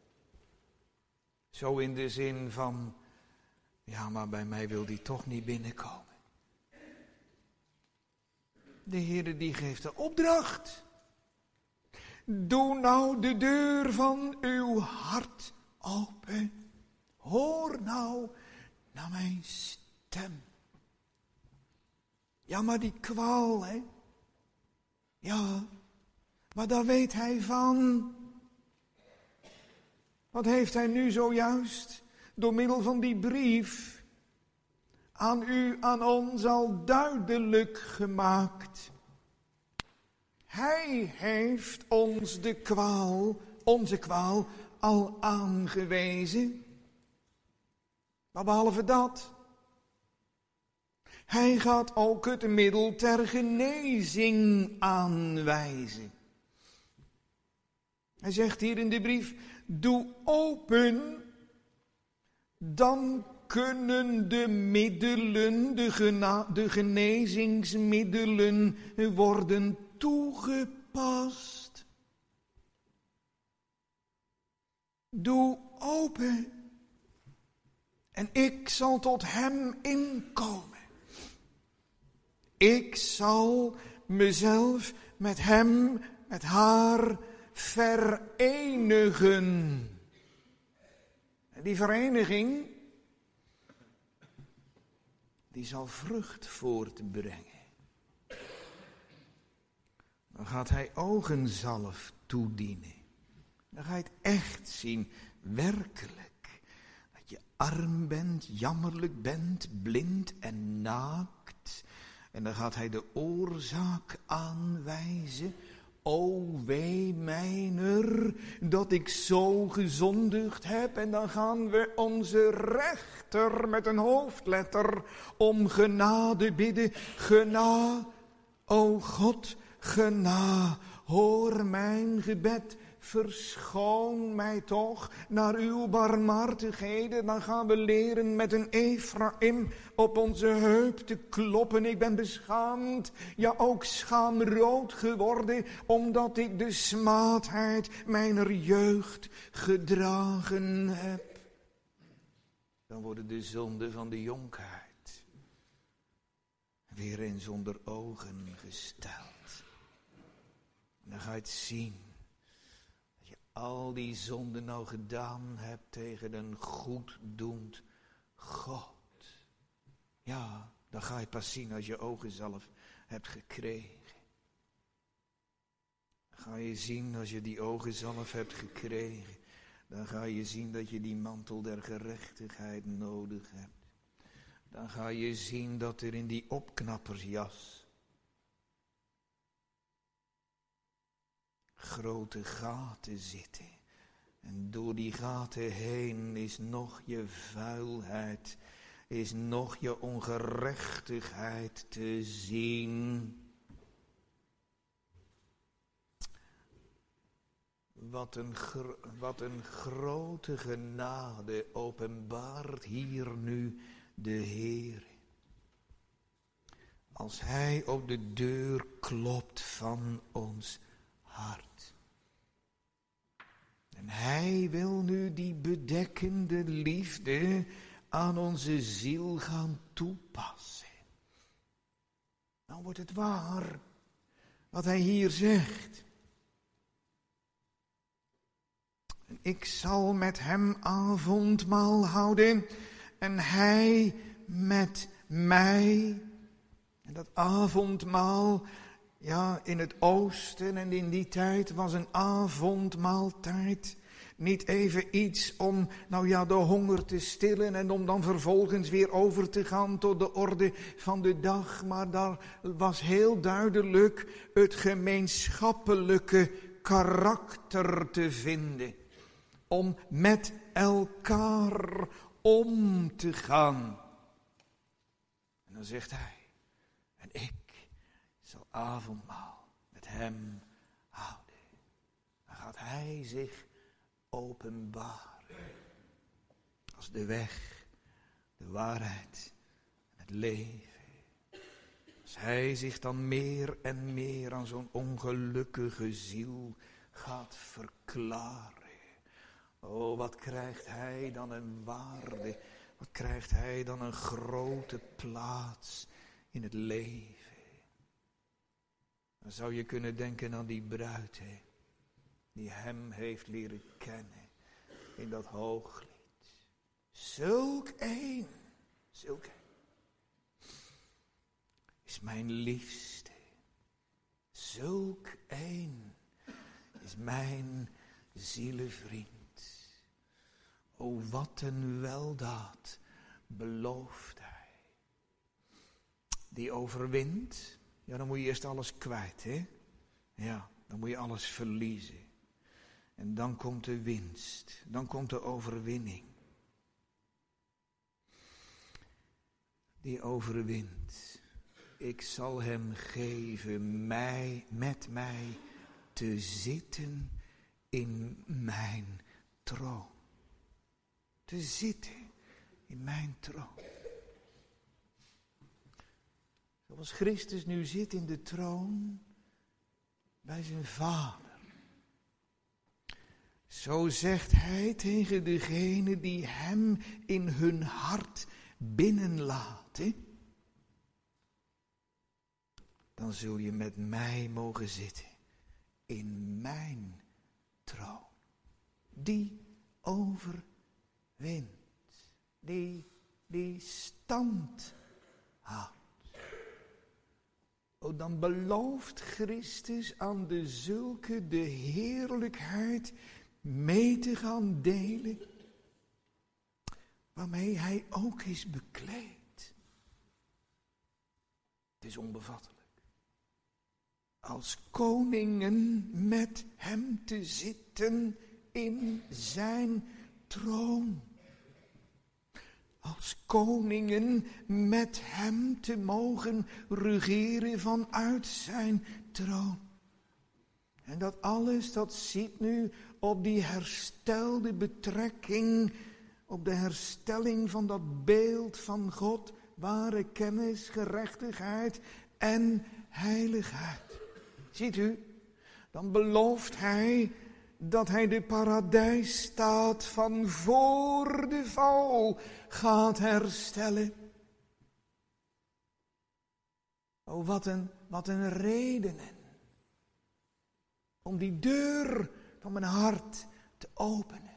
Zo in de zin van, ja maar bij mij wil die toch niet binnenkomen. De Heere die geeft de opdracht. Doe nou de deur van uw hart open. Hoor nou naar mijn stem. Ja, maar die kwaal, hè. Ja, maar daar weet hij van. Wat heeft hij nu zojuist door middel van die brief aan u, aan ons al duidelijk gemaakt. Hij heeft ons de kwaal, onze kwaal, al aangewezen. Maar behalve dat, hij gaat ook het middel ter genezing aanwijzen. Hij zegt hier in de brief, doe open, dan kunnen de middelen, de genezingsmiddelen worden toegepast. Doe open en ik zal tot hem inkomen. Ik zal mezelf met hem, met haar verenigen. En die vereniging, die zal vrucht voortbrengen. Dan gaat hij ogenzalf toedienen. Dan ga je het echt zien, werkelijk. Dat je arm bent, jammerlijk bent, blind en naakt. En dan gaat hij de oorzaak aanwijzen. O wee mijner, dat ik zo gezondigd heb. En dan gaan we onze rechter met een hoofdletter om genade bidden. Gena, o God, gena, hoor mijn gebed. Verschoon mij toch naar uw barmhartigheden. Dan gaan we leren met een Efraïm op onze heup te kloppen. Ik ben beschaamd, ja ook schaamrood geworden, omdat ik de smaadheid mijner jeugd gedragen heb. Dan worden de zonden van de jonkheid weer eens onder ogen gesteld. En dan ga je het zien. Al die zonden nou gedaan hebt tegen een goeddoend God. Ja, dan ga je pas zien als je ogenzalf hebt gekregen. Dan ga je zien als je die ogenzalf hebt gekregen. Dan ga je zien dat je die mantel der gerechtigheid nodig hebt. Dan ga je zien dat er in die opknappersjas grote gaten zitten. En door die gaten heen is nog je vuilheid, is nog je ongerechtigheid te zien. Wat een grote genade openbaart hier nu de Heer. Als Hij op de deur klopt van ons hart. En Hij wil nu die bedekkende liefde aan onze ziel gaan toepassen. Dan wordt het waar wat Hij hier zegt. En ik zal met hem avondmaal houden en hij met mij. En dat avondmaal, ja, in het oosten en in die tijd was een avondmaaltijd niet even iets om, de honger te stillen en om dan vervolgens weer over te gaan tot de orde van de dag. Maar daar was heel duidelijk het gemeenschappelijke karakter te vinden. Om met elkaar om te gaan. En dan zegt hij, en ik zal avondmaal met hem houden. Dan gaat hij zich openbaren als de weg, de waarheid en het leven. Als hij zich dan meer en meer aan zo'n ongelukkige ziel gaat verklaren. Oh, wat krijgt hij dan een waarde, wat krijgt hij dan een grote plaats in het leven. Dan zou je kunnen denken aan die bruid, die hem heeft leren kennen in dat hooglied. Zulk een is mijn liefste. Zulk een is mijn zielevriend. O, wat een weldaad belooft hij. Die overwint, ja, dan moet je eerst alles kwijt, hè? Ja, dan moet je alles verliezen. En dan komt de winst, dan komt de overwinning. Die overwint. Ik zal hem geven met mij te zitten in mijn troon. Te zitten in mijn troon. Zoals Christus nu zit in de troon bij zijn Vader. Zo zegt hij tegen degene die hem in hun hart binnenlaten. Dan zul je met mij mogen zitten in mijn troon. Die overwint. Die stand houdt. Oh, dan belooft Christus aan de zulke de heerlijkheid mee te gaan delen, waarmee hij ook is bekleed. Het is onbevattelijk. Als koningen met hem te zitten in zijn troon. Als koningen met hem te mogen regeren vanuit zijn troon. En dat alles, dat ziet nu op die herstelde betrekking, op de herstelling van dat beeld van God, ware kennis, gerechtigheid en heiligheid. Ziet u, dan belooft hij dat hij de paradijsstaat van voor de val gaat herstellen. Oh, wat een redenen om die deur van mijn hart te openen.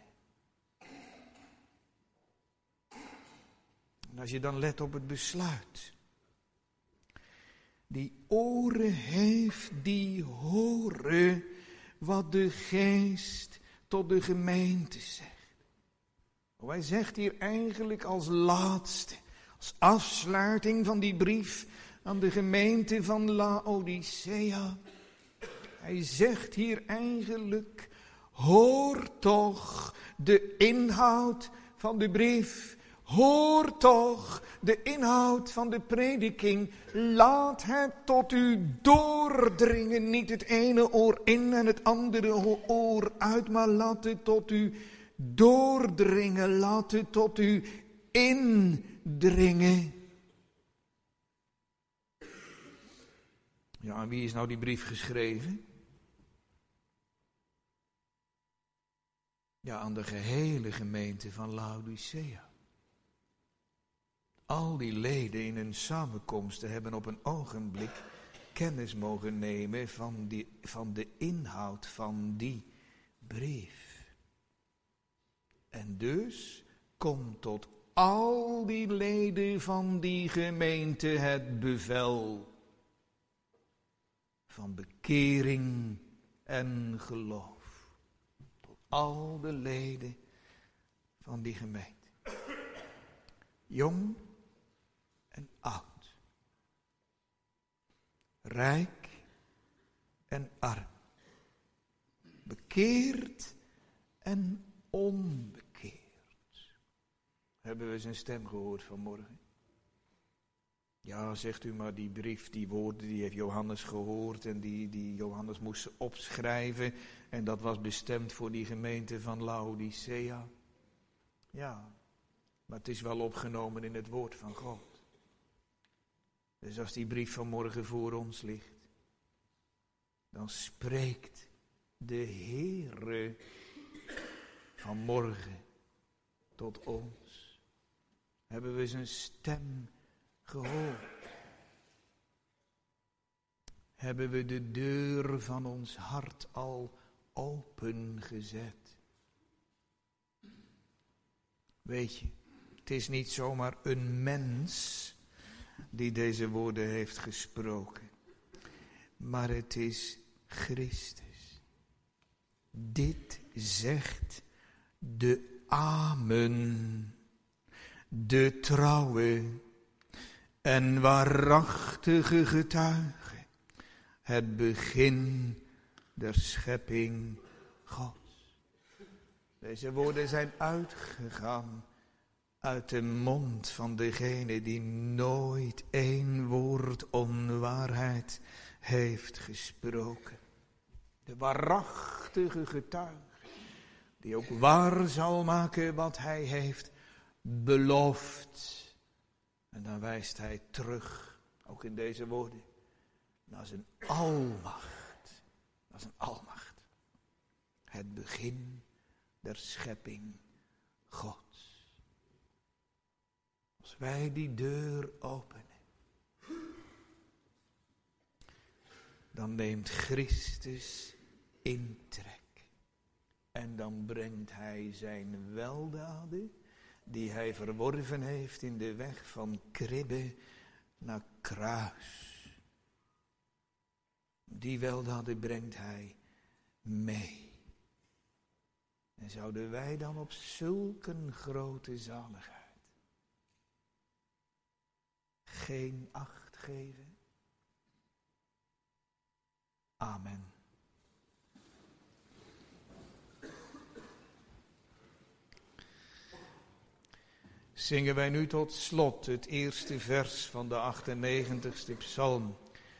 En als je dan let op het besluit. Die oren heeft, die horen wat de Geest tot de gemeente zegt. Hij zegt hier eigenlijk als laatste, als afsluiting van die brief aan de gemeente van Laodicea. Hij zegt hier eigenlijk, hoor toch de inhoud van de brief. Hoor toch de inhoud van de prediking. Laat het tot u doordringen. Niet het ene oor in en het andere oor uit. Maar laat het tot u doordringen. Laat het tot u indringen. Ja, aan wie is nou die brief geschreven? Ja, aan de gehele gemeente van Laodicea. Al die leden in hun samenkomsten hebben op een ogenblik kennis mogen nemen van de inhoud van die brief. En dus komt tot al die leden van die gemeente het bevel van bekering en geloof. Tot al de leden van die gemeente. Jong en oud. Rijk en arm. Bekeerd en onbekeerd. Hebben we zijn stem gehoord vanmorgen? Ja, zegt u maar, die brief, die woorden, die heeft Johannes gehoord en die Johannes moest ze opschrijven. En dat was bestemd voor die gemeente van Laodicea. Ja, maar het is wel opgenomen in het woord van God. Dus als die brief vanmorgen voor ons ligt, dan spreekt de Heere vanmorgen tot ons. Hebben we zijn stem gehoord? Hebben we de deur van ons hart al opengezet? Weet je, het is niet zomaar een mens die deze woorden heeft gesproken, maar het is Christus. Dit zegt de Amen, de trouwe en waarachtige getuige, het begin der schepping Gods. Deze woorden zijn uitgegaan uit de mond van degene die nooit één woord onwaarheid heeft gesproken. De waarachtige getuige, die ook waar zal maken wat hij heeft beloofd. En dan wijst hij terug, ook in deze woorden, naar zijn almacht. Dat is een almacht. Het begin der schepping Gods. Als wij die deur openen, dan neemt Christus intrek. En dan brengt hij zijn weldaden, die hij verworven heeft in de weg van kribbe naar kruis. Die weldaden brengt hij mee. En zouden wij dan op zulke grote zaligheid geen acht geven? Amen. Zingen wij nu tot slot het eerste vers van de 98ste psalm.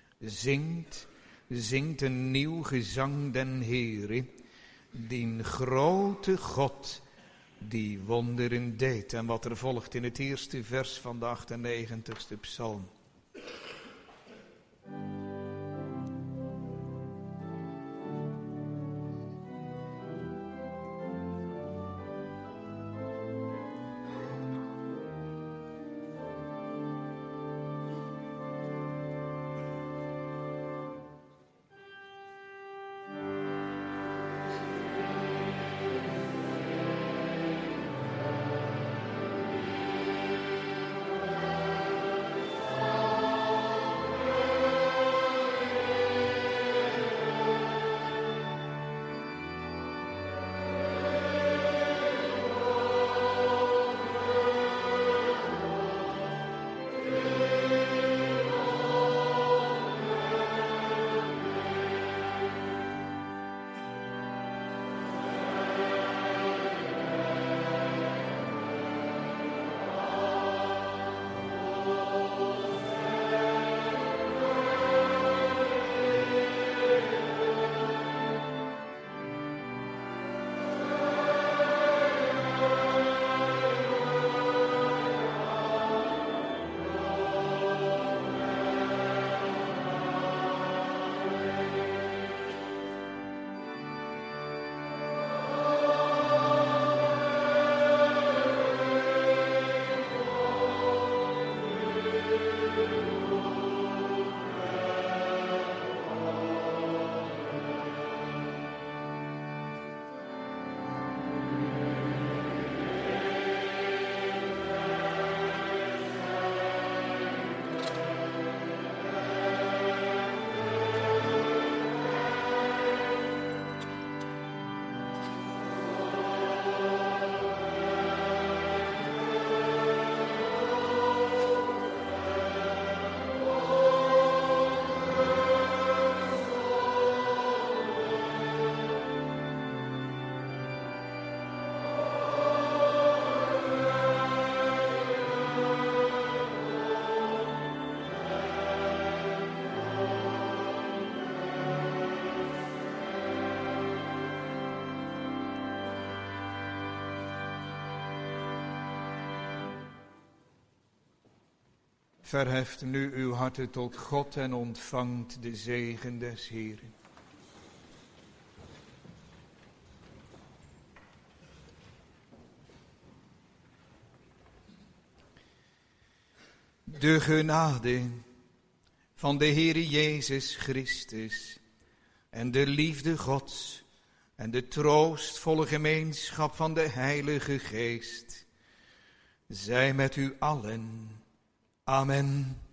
Zingt een nieuw gezang den Heere, dien grote God die wonderen deed. En wat er volgt in het eerste vers van de 98ste psalm. Verheft nu uw harten tot God en ontvangt de zegen des Heeren. De genade van de Heere Jezus Christus en de liefde Gods en de troostvolle gemeenschap van de Heilige Geest zij met u allen. Amen.